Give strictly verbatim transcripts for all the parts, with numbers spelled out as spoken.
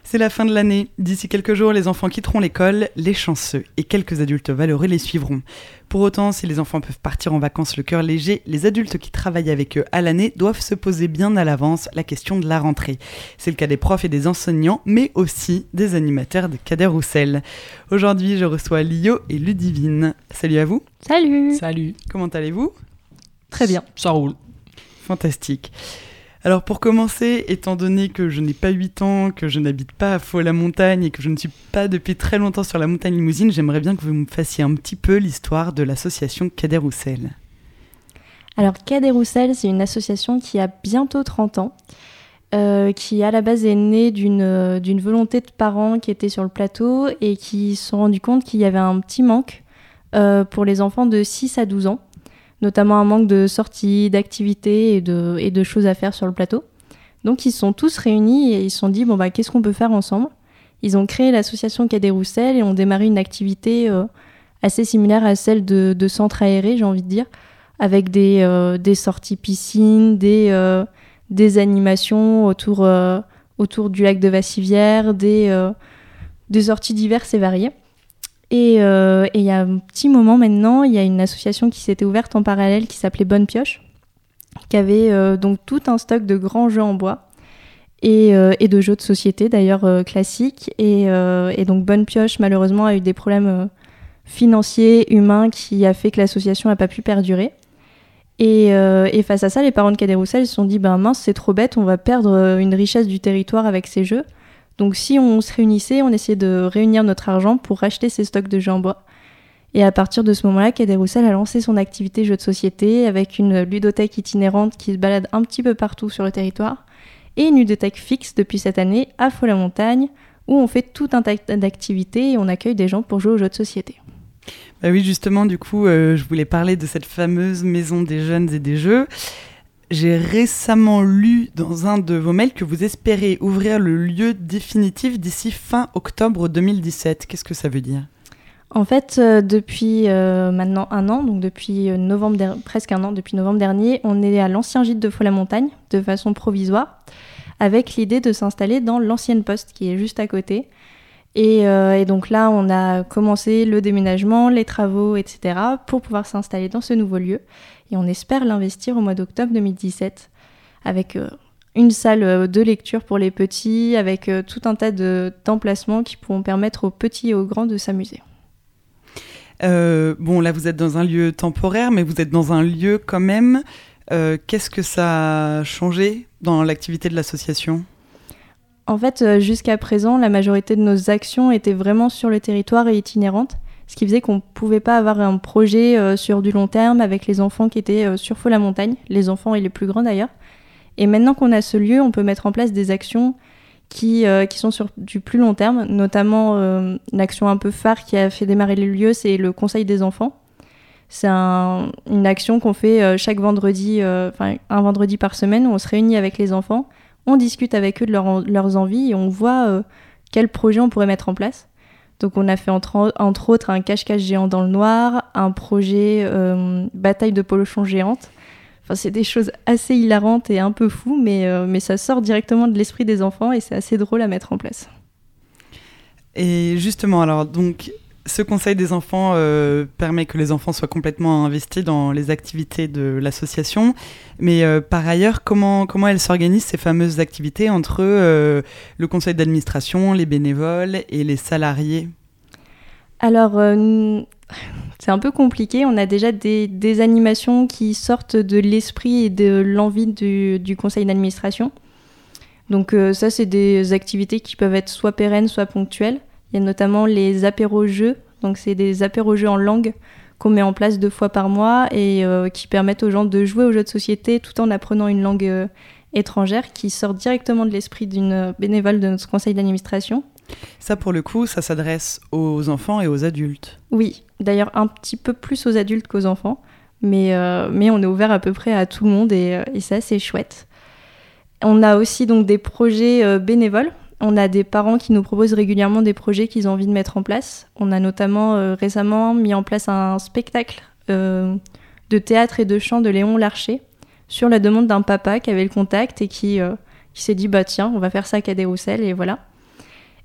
C'est la fin de l'année. D'ici quelques jours, les enfants quitteront l'école, les chanceux, et quelques adultes valeureux les suivront. Pour autant, si les enfants peuvent partir en vacances le cœur léger, les adultes qui travaillent avec eux à l'année doivent se poser bien à l'avance la question de la rentrée. C'est le cas des profs et des enseignants, mais aussi des animateurs de Cadet Roussel. Aujourd'hui, je reçois Lio et Ludivine. Salut à vous. Salut. Salut. Comment allez-vous ? Très bien. Ça roule. Fantastique. Alors pour commencer, étant donné que je n'ai pas huit ans, que je n'habite pas à Faux-la-Montagne et que je ne suis pas depuis très longtemps sur la montagne Limousine, j'aimerais bien que vous me fassiez un petit peu l'histoire de l'association Cadet Roussel. Alors Cadet Roussel, c'est une association qui a bientôt trente ans, euh, qui à la base est née d'une, euh, d'une volonté de parents qui étaient sur le plateau et qui se sont rendus compte qu'il y avait un petit manque euh, pour les enfants de six à douze ans. Notamment un manque de sorties, d'activités et de, et de choses à faire sur le plateau. Donc ils se sont tous réunis et ils se sont dit, bon bah qu'est-ce qu'on peut faire ensemble ? Ils ont créé l'association Cadet Roussel et ont démarré une activité euh, assez similaire à celle de, de centre aéré, j'ai envie de dire, avec des, euh, des sorties piscine, des, euh, des animations autour, euh, autour du lac de Vassivière, des, euh, des sorties diverses et variées. Et il euh, y a un petit moment maintenant, il y a une association qui s'était ouverte en parallèle qui s'appelait Bonne Pioche, qui avait euh, donc tout un stock de grands jeux en bois et, euh, et de jeux de société d'ailleurs euh, classiques. Et, euh, et donc Bonne Pioche malheureusement a eu des problèmes euh, financiers, humains qui a fait que l'association n'a pas pu perdurer. Et, euh, et face à ça, les parents de Cadet Roussel se sont dit ben mince, c'est trop bête, on va perdre une richesse du territoire avec ces jeux. Donc si on se réunissait, on essayait de réunir notre argent pour racheter ces stocks de jeux en bois. Et à partir de ce moment-là, Cadet Roussel a lancé son activité jeux de société avec une ludothèque itinérante qui se balade un petit peu partout sur le territoire et une ludothèque fixe depuis cette année à Faux-la-Montagne où on fait tout un tas d'activités et on accueille des gens pour jouer aux jeux de société. Bah oui, justement, du coup, euh, je voulais parler de cette fameuse maison des jeunes et des jeux. J'ai récemment lu dans un de vos mails que vous espérez ouvrir le lieu définitif d'ici fin octobre deux mille dix-sept. Qu'est-ce que ça veut dire ? En fait, euh, depuis euh, maintenant un an, donc depuis novembre der- presque un an, depuis novembre dernier, on est à l'ancien gîte de Faux-la-Montagne de façon provisoire, avec l'idée de s'installer dans l'ancienne poste qui est juste à côté. Et, euh, et donc là, on a commencé le déménagement, les travaux, et cetera pour pouvoir s'installer dans ce nouveau lieu. Et on espère l'investir au mois d'octobre deux mille dix-sept avec euh, une salle euh, de lecture pour les petits, avec euh, tout un tas de, d'emplacements qui pourront permettre aux petits et aux grands de s'amuser. Euh, bon, là, vous êtes dans un lieu temporaire, mais vous êtes dans un lieu quand même. Euh, qu'est-ce que ça a changé dans l'activité de l'association ? En fait, euh, jusqu'à présent, la majorité de nos actions étaient vraiment sur le territoire et itinérantes, ce qui faisait qu'on ne pouvait pas avoir un projet euh, sur du long terme avec les enfants qui étaient euh, sur Faux-la-Montagne, les enfants et les plus grands d'ailleurs. Et maintenant qu'on a ce lieu, on peut mettre en place des actions qui, euh, qui sont sur du plus long terme, notamment euh, l'action un peu phare qui a fait démarrer le lieu, c'est le Conseil des enfants. C'est un, une action qu'on fait euh, chaque vendredi, euh, enfin un vendredi par semaine, où on se réunit avec les enfants, on discute avec eux de leur, leurs envies et on voit euh, quel projet on pourrait mettre en place. Donc on a fait entre, entre autres un cache-cache géant dans le noir, un projet euh, bataille de polochons géante. Enfin, c'est des choses assez hilarantes et un peu fous, mais, euh, mais ça sort directement de l'esprit des enfants et c'est assez drôle à mettre en place. Et justement, alors, donc, ce conseil des enfants euh, permet que les enfants soient complètement investis dans les activités de l'association. Mais euh, par ailleurs, comment, comment elles s'organisent, ces fameuses activités, entre euh, le conseil d'administration, les bénévoles et les salariés ? Alors, euh, c'est un peu compliqué. On a déjà des, des animations qui sortent de l'esprit et de l'envie du, du conseil d'administration. Donc euh, ça, c'est des activités qui peuvent être soit pérennes, soit ponctuelles. Il y a notamment les apéros-jeux. Donc c'est des apéros-jeux en langue qu'on met en place deux fois par mois et euh, qui permettent aux gens de jouer aux jeux de société tout en apprenant une langue euh, étrangère qui sort directement de l'esprit d'une bénévole de notre conseil d'administration. Ça, pour le coup, ça s'adresse aux enfants et aux adultes. Oui, d'ailleurs un petit peu plus aux adultes qu'aux enfants, mais, euh, mais on est ouvert à peu près à tout le monde et, et ça, c'est chouette. On a aussi donc des projets euh, bénévoles. On a des parents qui nous proposent régulièrement des projets qu'ils ont envie de mettre en place. On a notamment euh, récemment mis en place un spectacle euh, de théâtre et de chant de Léon Larcher sur la demande d'un papa qui avait le contact et qui, euh, qui s'est dit bah tiens, on va faire ça à Cadet Roussel et voilà.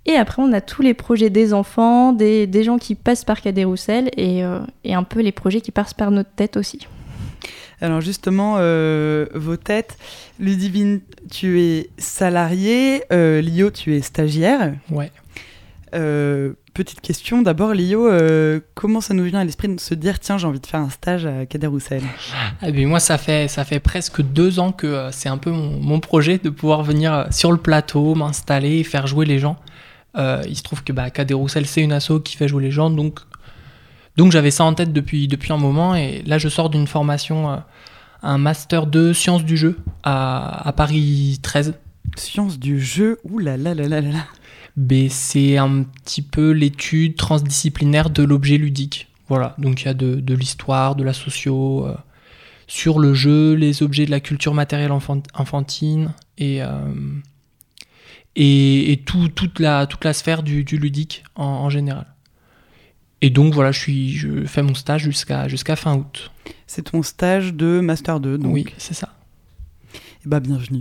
Et après, on a tous les projets des enfants, des, des gens qui passent par Cadet Roussel et, euh, et un peu les projets qui passent par notre tête aussi. Alors justement, euh, vos têtes, Ludivine, tu es salariée, euh, Lio, tu es stagiaire. Ouais. Euh, petite question, d'abord Lio, euh, comment ça nous vient à l'esprit de se dire tiens, j'ai envie de faire un stage à Cadet Roussel? Ah ben moi, ça fait, ça fait presque deux ans que euh, c'est un peu mon, mon projet de pouvoir venir euh, sur le plateau, m'installer et faire jouer les gens. Euh, il se trouve que bah, Cadet Roussel, c'est une asso qui fait jouer les gens, donc, donc j'avais ça en tête depuis, depuis un moment, et là je sors d'une formation, euh, un master de sciences du jeu à, à Paris treize. Sciences du jeu, ouh là là là là là là. Ben, c'est un petit peu l'étude transdisciplinaire de l'objet ludique. Voilà, donc il y a de, de l'histoire, de la socio, euh, sur le jeu, les objets de la culture matérielle enfant- enfantine, et... Euh, et, et tout, toute, la, toute la sphère du, du ludique en, en général. Et donc voilà, je, suis, je fais mon stage jusqu'à, jusqu'à fin août. C'est ton stage de Master deux, donc. Oui, c'est ça. Eh bah, bienvenue.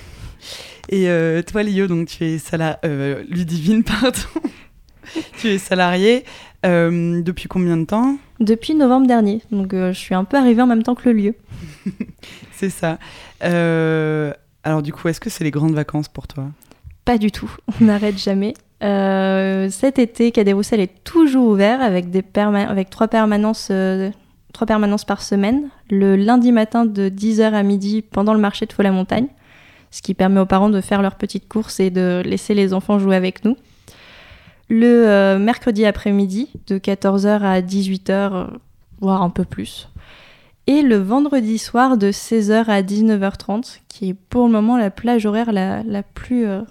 Et euh, toi, Lio, donc tu es salariée... Euh, Ludivine, pardon. Tu es salariée euh, depuis combien de temps? Depuis novembre dernier, donc euh, je suis un peu arrivée en même temps que le lieu. C'est ça. Euh, alors du coup, est-ce que c'est les grandes vacances pour toi? Pas du tout, on n'arrête jamais. Euh, cet été, Cadet Roussel est toujours ouvert avec, des perma- avec trois, permanences, euh, trois permanences par semaine. Le lundi matin de dix heures à midi pendant le marché de Faux-la-Montagne, ce qui permet aux parents de faire leurs petites courses et de laisser les enfants jouer avec nous. Le euh, mercredi après-midi de quatorze heures à dix-huit heures, euh, voire un peu plus. Et le vendredi soir de seize heures à dix-neuf heures trente, qui est pour le moment la plage horaire la, la plus... Euh,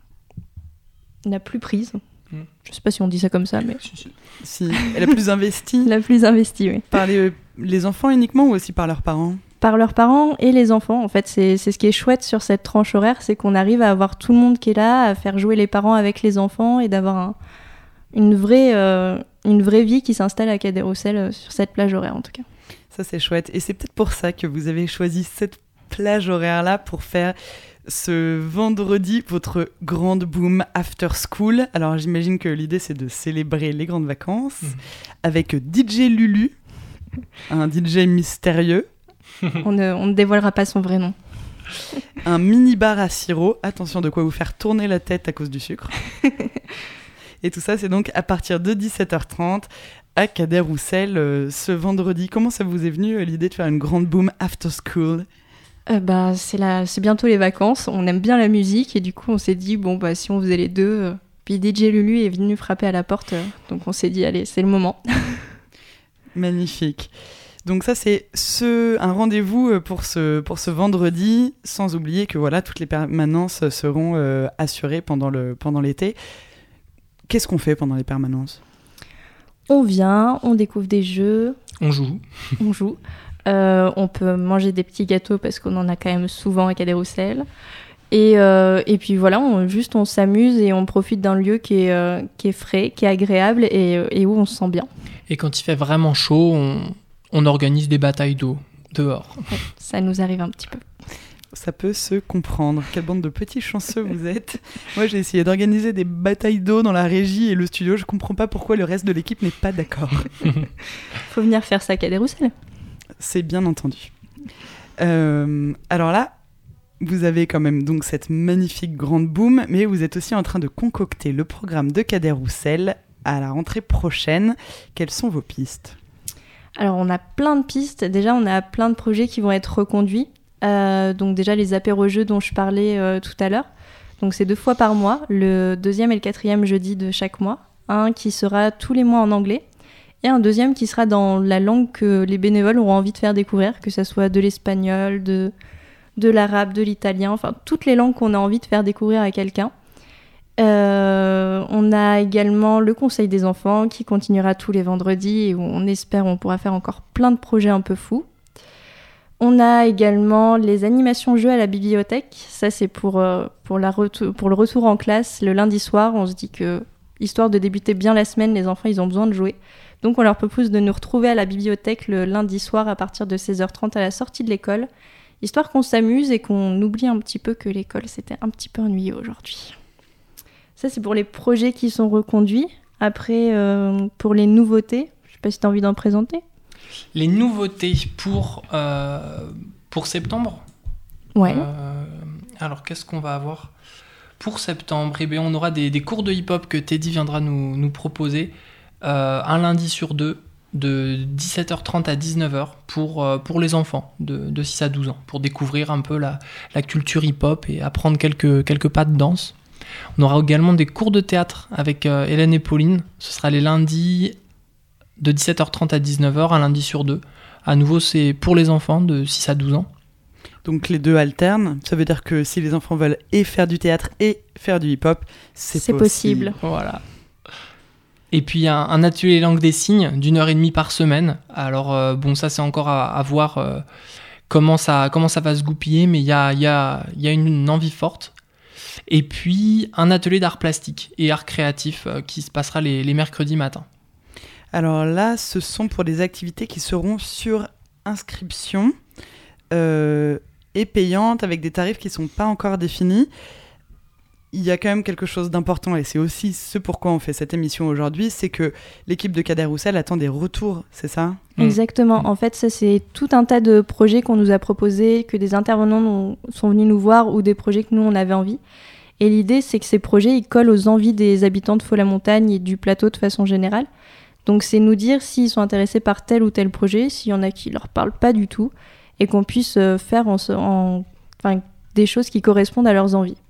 la plus prise. Mmh. Je sais pas si on dit ça comme ça, mais... Si, la plus investie. La plus investie, oui. Par les, les enfants uniquement ou aussi par leurs parents? Par leurs parents et les enfants. En fait, c'est, c'est ce qui est chouette sur cette tranche horaire, c'est qu'on arrive à avoir tout le monde qui est là, à faire jouer les parents avec les enfants et d'avoir un, une, vraie, euh, une vraie vie qui s'installe à Cadet Roussel euh, sur cette plage horaire, en tout cas. Ça, c'est chouette. Et c'est peut-être pour ça que vous avez choisi cette plage horaire-là pour faire... ce vendredi, votre grande boom after school. Alors j'imagine que l'idée c'est de célébrer les grandes vacances mmh. avec D J Lulu, un D J mystérieux. on, ne, on ne dévoilera pas son vrai nom. Un mini bar à sirop, attention de quoi vous faire tourner la tête à cause du sucre. Et tout ça c'est donc à partir de dix-sept heures trente à Cadet Roussel euh, ce vendredi. Comment ça vous est venu euh, l'idée de faire une grande boom after school? Euh, bah, c'est, la... c'est bientôt les vacances, on aime bien la musique et du coup on s'est dit bon bah si on faisait les deux, euh... puis D J Lulu est venu frapper à la porte, euh... donc on s'est dit allez c'est le moment. Magnifique. Donc ça c'est ce... un rendez-vous pour ce... pour ce vendredi, sans oublier que voilà toutes les permanences seront euh, assurées pendant, le... pendant l'été. Qu'est-ce qu'on fait pendant les permanences? On vient, on découvre des jeux. On joue. On joue. Euh, on peut manger des petits gâteaux parce qu'on en a quand même souvent à Cadet Roussel. Et, euh, et puis voilà, on, juste on s'amuse et on profite d'un lieu qui est, euh, qui est frais, qui est agréable et, et où on se sent bien. Et quand il fait vraiment chaud, on, on organise des batailles d'eau dehors. Ouais, ça nous arrive un petit peu. Ça peut se comprendre. Quelle bande de petits chanceux vous êtes. Moi, j'ai essayé d'organiser des batailles d'eau dans la régie et le studio. Je comprends pas pourquoi le reste de l'équipe n'est pas d'accord. Faut venir faire ça à Cadet Roussel. C'est bien entendu. Euh, alors là, vous avez quand même donc cette magnifique grande boom, mais vous êtes aussi en train de concocter le programme de Cadet Roussel à la rentrée prochaine. Quelles sont vos pistes? Alors, on a plein de pistes. Déjà, on a plein de projets qui vont être reconduits. Euh, donc déjà, les apéro-jeux dont je parlais euh, tout à l'heure. Donc, c'est deux fois par mois, le deuxième et le quatrième jeudi de chaque mois. Un qui sera tous les mois en anglais. Et un deuxième qui sera dans la langue que les bénévoles auront envie de faire découvrir, que ce soit de l'espagnol, de, de l'arabe, de l'italien, enfin toutes les langues qu'on a envie de faire découvrir à quelqu'un. Euh, on a également le conseil des enfants qui continuera tous les vendredis et où on espère on pourra faire encore plein de projets un peu fous. On a également les animations jeux à la bibliothèque. Ça, c'est pour, euh, pour, la retou- pour le retour en classe le lundi soir. On se dit que, histoire de débuter bien la semaine, les enfants, ils ont besoin de jouer. Donc, on leur propose de nous retrouver à la bibliothèque le lundi soir à partir de seize heures trente à la sortie de l'école, histoire qu'on s'amuse et qu'on oublie un petit peu que l'école, c'était un petit peu ennuyeux aujourd'hui. Ça, c'est pour les projets qui sont reconduits. Après, euh, pour les nouveautés, je ne sais pas si tu as envie d'en présenter. Les nouveautés pour, euh, pour septembre. Ouais. Euh, alors, qu'est-ce qu'on va avoir pour septembre? Eh bien, on aura des, des cours de hip-hop que Teddy viendra nous, nous proposer euh, un lundi sur deux, de dix-sept heures trente à dix-neuf heures pour, euh, pour les enfants de, de six à douze ans, pour découvrir un peu la, la culture hip-hop et apprendre quelques, quelques pas de danse. On aura également des cours de théâtre avec euh, Hélène et Pauline. Ce sera les lundis de dix-sept heures trente à dix-neuf heures, un lundi sur deux. À nouveau, c'est pour les enfants de six à douze ans. Donc les deux alternent. Ça veut dire que si les enfants veulent et faire du théâtre et faire du hip-hop, c'est, c'est possible. possible. Voilà. Et puis un, un atelier langue des signes d'une heure et demie par semaine. Alors euh, bon, ça c'est encore à, à voir euh, comment, ça, comment ça va se goupiller, mais il y a, y a, y a une, une envie forte. Et puis un atelier d'art plastique et art créatif euh, qui se passera les, les mercredis matins. Alors là, ce sont pour des activités qui seront sur inscription euh, et payantes avec des tarifs qui ne sont pas encore définis. Il y a quand même quelque chose d'important et c'est aussi ce pourquoi on fait cette émission aujourd'hui, c'est que l'équipe de Cadet-Roussel attend des retours, c'est ça ? Exactement. En fait, ça c'est tout un tas de projets qu'on nous a proposés, que des intervenants nous, sont venus nous voir ou des projets que nous on avait envie. Et l'idée c'est que ces projets ils collent aux envies des habitants de Faux-la-Montagne et du plateau de façon générale. Donc c'est nous dire s'ils sont intéressés par tel ou tel projet, s'il y en a qui leur parlent pas du tout, et qu'on puisse faire en, en, enfin, des choses qui correspondent à leurs envies.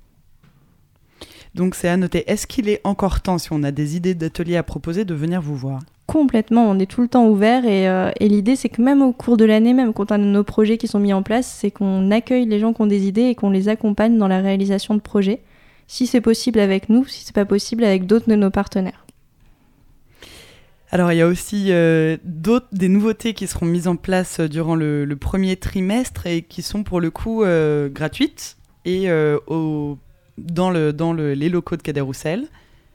Donc c'est à noter. Est-ce qu'il est encore temps, si on a des idées d'ateliers à proposer, de venir vous voir ? Complètement, on est tout le temps ouvert et, euh, et l'idée c'est que même au cours de l'année, même quand on a nos projets qui sont mis en place, c'est qu'on accueille les gens qui ont des idées et qu'on les accompagne dans la réalisation de projets, si c'est possible avec nous, si c'est pas possible avec d'autres de nos partenaires. Alors il y a aussi euh, d'autres, des nouveautés qui seront mises en place durant le, le premier trimestre et qui sont pour le coup euh, gratuites et euh, au dans, le, dans le, les locaux de Cadet-Roussel.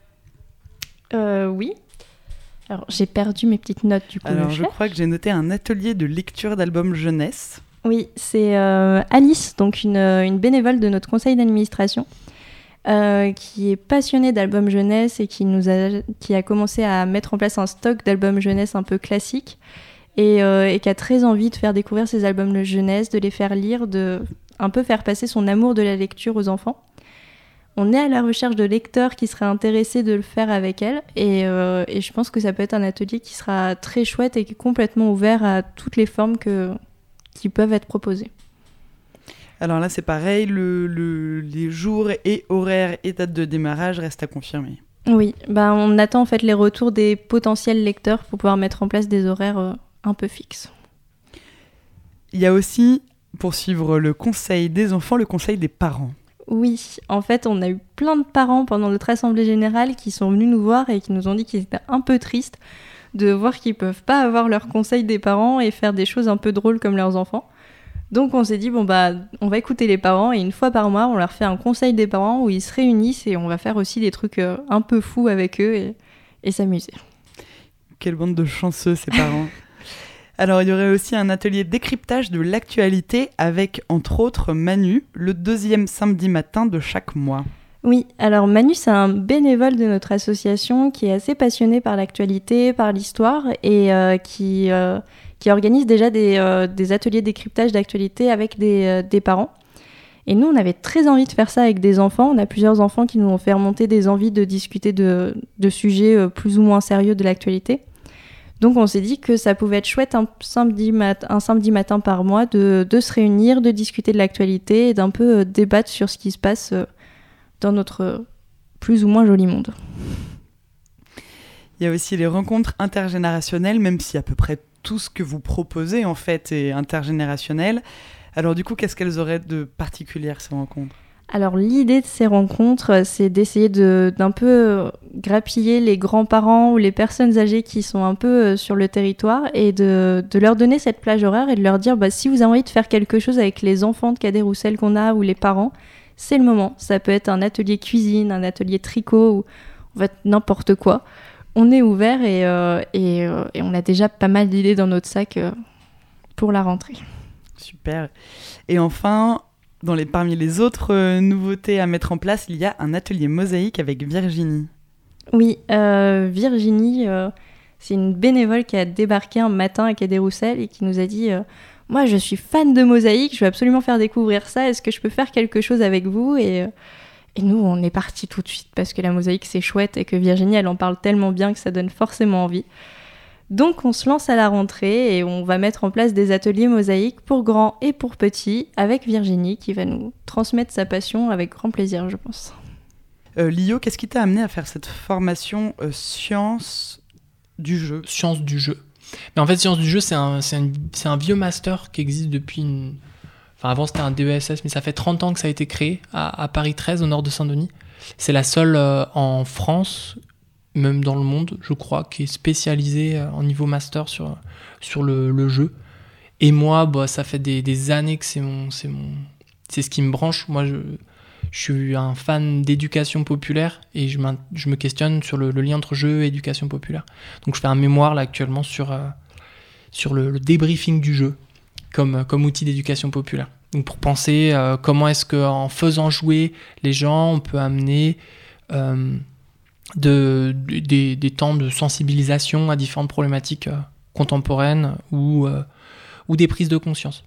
Euh, oui. Alors, j'ai perdu mes petites notes du coup. Alors, je crois que j'ai noté un atelier de lecture d'albums jeunesse. Oui, c'est euh, Alice, donc une, une bénévole de notre conseil d'administration, euh, qui est passionnée d'albums jeunesse et qui, nous a, qui a commencé à mettre en place un stock d'albums jeunesse un peu classiques et, euh, et qui a très envie de faire découvrir ces albums de jeunesse, de les faire lire, de un peu faire passer son amour de la lecture aux enfants. On est à la recherche de lecteurs qui seraient intéressés de le faire avec elle et, euh, et je pense que ça peut être un atelier qui sera très chouette et qui est complètement ouvert à toutes les formes que, qui peuvent être proposées. Alors là, c'est pareil, le, le, les jours et horaires et dates de démarrage restent à confirmer. Oui, bah on attend en fait les retours des potentiels lecteurs pour pouvoir mettre en place des horaires euh, un peu fixes. Il y a aussi, pour suivre le conseil des enfants, le conseil des parents. Oui, en fait, on a eu plein de parents pendant notre assemblée générale qui sont venus nous voir et qui nous ont dit qu'ils étaient un peu tristes de voir qu'ils peuvent pas avoir leur conseil des parents et faire des choses un peu drôles comme leurs enfants. Donc on s'est dit, bon bah, on va écouter les parents et une fois par mois, on leur fait un conseil des parents où ils se réunissent et on va faire aussi des trucs euh, un peu fous avec eux et, et s'amuser. Quelle bande de chanceux, ces parents. Alors, il y aurait aussi un atelier décryptage de l'actualité avec, entre autres, Manu, le deuxième samedi matin de chaque mois. Oui, alors Manu, c'est un bénévole de notre association qui est assez passionné par l'actualité, par l'histoire et euh, qui, euh, qui organise déjà des, euh, des ateliers décryptage d'actualité avec des, euh, des parents. Et nous, on avait très envie de faire ça avec des enfants. On a plusieurs enfants qui nous ont fait remonter des envies de discuter de, de sujets euh, plus ou moins sérieux de l'actualité. Donc on s'est dit que ça pouvait être chouette un samedi, mat- un samedi matin par mois de, de se réunir, de discuter de l'actualité et d'un peu euh, débattre sur ce qui se passe euh, dans notre euh, plus ou moins joli monde. Il y a aussi les rencontres intergénérationnelles, même si à peu près tout ce que vous proposez en fait est intergénérationnel. Alors du coup, qu'est-ce qu'elles auraient de particulier ces rencontres ? Alors l'idée de ces rencontres, c'est d'essayer de, d'un peu grappiller les grands-parents ou les personnes âgées qui sont un peu sur le territoire et de, de leur donner cette plage horaire et de leur dire bah, si vous avez envie de faire quelque chose avec les enfants de Cadet-Roussel qu'on a ou les parents, c'est le moment. Ça peut être un atelier cuisine, un atelier tricot ou en fait n'importe quoi. On est ouvert et, euh, et, euh, et on a déjà pas mal d'idées dans notre sac euh, pour la rentrée. Super. Et enfin... dans les, parmi les autres euh, nouveautés à mettre en place, il y a un atelier mosaïque avec Virginie. Oui, euh, Virginie, euh, c'est une bénévole qui a débarqué un matin à Cadet-Roussel et qui nous a dit euh, « Moi, je suis fan de mosaïque, je veux absolument faire découvrir ça, est-ce que je peux faire quelque chose avec vous ?» et, euh, et nous, on est partis tout de suite parce que la mosaïque, c'est chouette et que Virginie, elle en parle tellement bien que ça donne forcément envie. Donc, on se lance à la rentrée et on va mettre en place des ateliers mosaïques pour grands et pour petits avec Virginie qui va nous transmettre sa passion avec grand plaisir, je pense. Euh, Lio, qu'est-ce qui t'a amené à faire cette formation euh, sciences du jeu ? Sciences du jeu. Mais en fait, sciences du jeu, c'est un, c'est un, c'est un vieux master qui existe depuis une... Enfin, avant, c'était un D E S S, mais ça fait trente ans que ça a été créé à, à Paris treize, au nord de Saint-Denis. C'est la seule euh, en France, même dans le monde, je crois, qui est spécialisée euh, en niveau master sur, sur le, le jeu. Et moi, bah, ça fait des, des années que c'est, mon, c'est, mon, c'est ce qui me branche. Moi, je, je suis un fan d'éducation populaire et je, je me questionne sur le, le lien entre jeu et éducation populaire. Donc, je fais un mémoire là, actuellement sur, euh, sur le, le débriefing du jeu comme, comme outil d'éducation populaire. Donc, pour penser euh, comment est-ce qu'en faisant jouer les gens, on peut amener... Euh, De, de, des, des temps de sensibilisation à différentes problématiques euh, contemporaines ou, euh, ou des prises de conscience.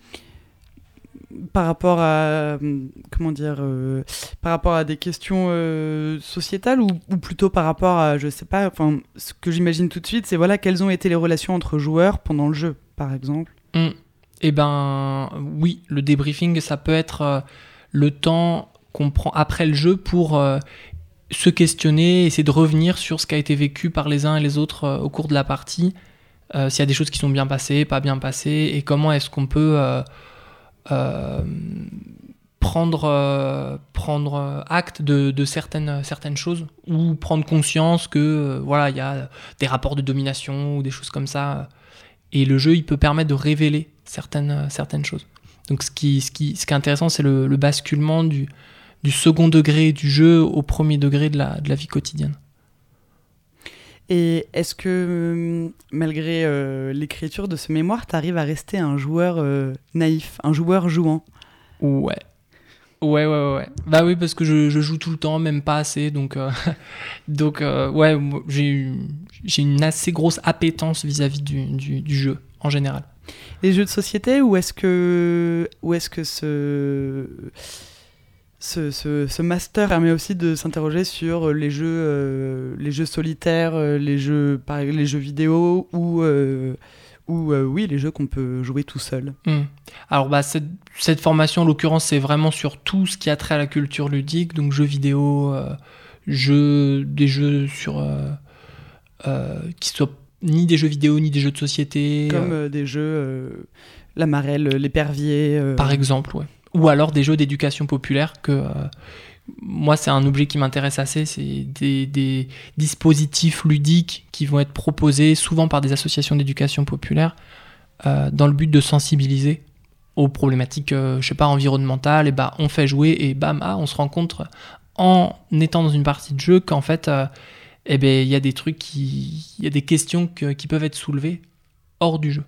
Par rapport à, comment dire, euh, par rapport à des questions euh, sociétales ou, ou plutôt par rapport à, je sais pas, enfin, ce que j'imagine tout de suite, c'est voilà, quelles ont été les relations entre joueurs pendant le jeu, par exemple. Mmh. Eh ben, oui, le débriefing, ça peut être euh, le temps qu'on prend après le jeu pour... Euh, se questionner, essayer de revenir sur ce qui a été vécu par les uns et les autres euh, au cours de la partie, euh, s'il y a des choses qui sont bien passées, pas bien passées, et comment est-ce qu'on peut euh, euh, prendre, euh, prendre acte de, de certaines, certaines choses, ou prendre conscience que euh, voilà, il y a des rapports de domination ou des choses comme ça, et le jeu il peut permettre de révéler certaines, certaines choses. Donc ce qui, ce qui, ce qui est intéressant, c'est le, le basculement du du second degré du jeu au premier degré de la, de la vie quotidienne. Et est-ce que, malgré euh, l'écriture de ce mémoire, tu arrives à rester un joueur euh, naïf, un joueur jouant ? Ouais. Ouais, ouais, ouais, ouais. Bah oui, parce que je, je joue tout le temps, même pas assez, donc, euh, donc euh, ouais, j'ai, j'ai une assez grosse appétence vis-à-vis du, du, du jeu, en général. Les jeux de société, ou est-ce que, ou est-ce que ce... Ce, ce, ce master permet aussi de s'interroger sur les jeux, euh, les jeux solitaires, euh, les jeux, par, les jeux vidéo ou, euh, ou euh, oui, les jeux qu'on peut jouer tout seul. Mmh. Alors bah, cette, cette formation, en l'occurrence, c'est vraiment sur tout ce qui a trait à la culture ludique, donc jeux vidéo, euh, jeux, des jeux sur, euh, euh, qui soient ni des jeux vidéo ni des jeux de société. Comme euh, euh, des jeux, euh, la marelle, l'épervier. Euh... Par exemple, ouais. Ou alors des jeux d'éducation populaire que euh, moi c'est un objet qui m'intéresse assez, c'est des, des dispositifs ludiques qui vont être proposés souvent par des associations d'éducation populaire euh, dans le but de sensibiliser aux problématiques euh, je sais pas environnementales. Et bah on fait jouer et bam ah, on se rend compte en étant dans une partie de jeu qu'en fait euh, eh ben il y a des trucs qui il y a des questions que, qui peuvent être soulevées hors du jeu.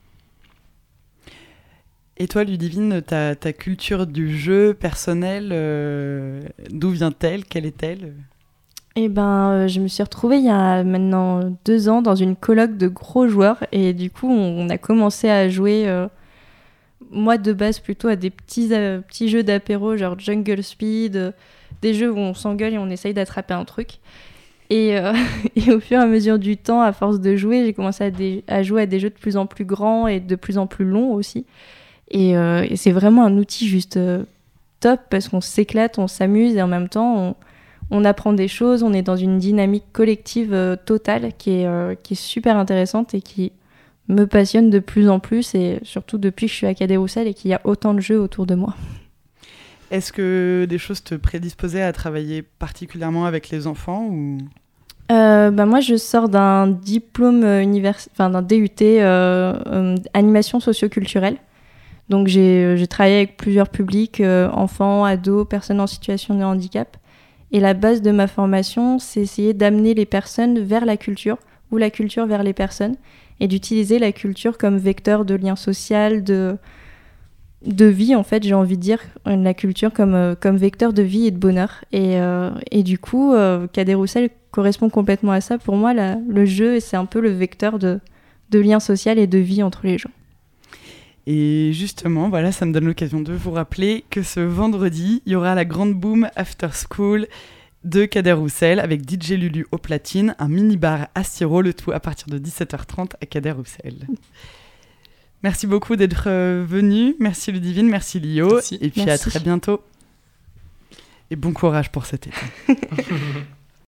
Et toi, Ludivine, ta, ta culture du jeu personnelle, euh, d'où vient-elle ? Quelle est-elle ? Eh ben, euh, je me suis retrouvée il y a maintenant deux ans dans une coloc de gros joueurs et du coup, on, on a commencé à jouer, euh, moi de base plutôt à des petits, euh, petits jeux d'apéro, genre Jungle Speed, euh, des jeux où on s'engueule et on essaye d'attraper un truc. Et, euh, et au fur et à mesure du temps, à force de jouer, j'ai commencé à, des, à jouer à des jeux de plus en plus grands et de plus en plus longs aussi. Et, euh, et c'est vraiment un outil juste euh, top parce qu'on s'éclate, on s'amuse et en même temps on, on apprend des choses, on est dans une dynamique collective euh, totale qui est, euh, qui est super intéressante et qui me passionne de plus en plus et surtout depuis que je suis à Cadet-Roussel et qu'il y a autant de jeux autour de moi. Est-ce que des choses te prédisposaient à travailler particulièrement avec les enfants ou... euh, bah moi je sors d'un diplôme univers... enfin, d'un D U T euh, euh, animation socio-culturelle. Donc j'ai, j'ai travaillé avec plusieurs publics, euh, enfants, ados, personnes en situation de handicap. Et la base de ma formation, c'est essayer d'amener les personnes vers la culture ou la culture vers les personnes et d'utiliser la culture comme vecteur de lien social, de, de vie, en fait, j'ai envie de dire, la culture comme, euh, comme vecteur de vie et de bonheur. Et, euh, et du coup, euh, Cadet Roussel correspond complètement à ça. Pour moi, la, le jeu, c'est un peu le vecteur de, de lien social et de vie entre les gens. Et justement, voilà, ça me donne l'occasion de vous rappeler que ce vendredi, il y aura la grande boom after school de Cadet Roussel avec D J Lulu au platine, un mini-bar à Siro, le tout à partir de dix-sept heures trente à Cadet Roussel. Merci beaucoup d'être euh, venu. Merci Ludivine, merci Lio. Merci. Et puis Merci. à très bientôt. Et bon courage pour cet été.